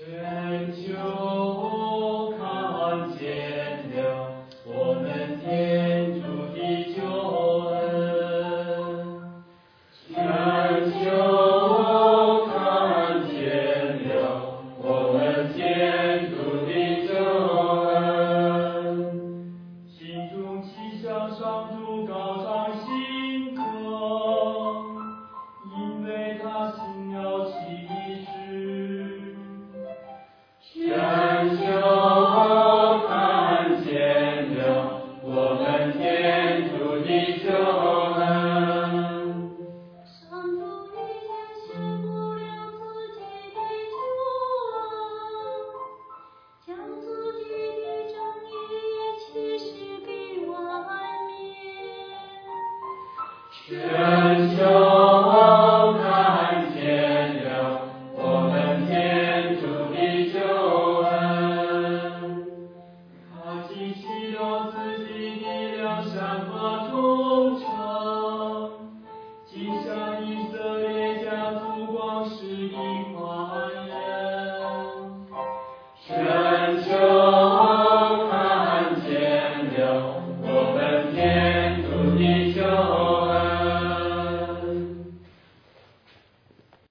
全球看见了我们天主的救恩，全球看见了我们天主的救恩，心中齐向上主高唱新歌，因为他行了奇事。全球看见了我们天主的救恩， 上主已经宣布了自己的救恩，将自己的正义也启示给外面。 全球看见了我们天主的救恩，他激起了自己的良善和忠诚，记下以色列家族光世的宽仁。全球看见了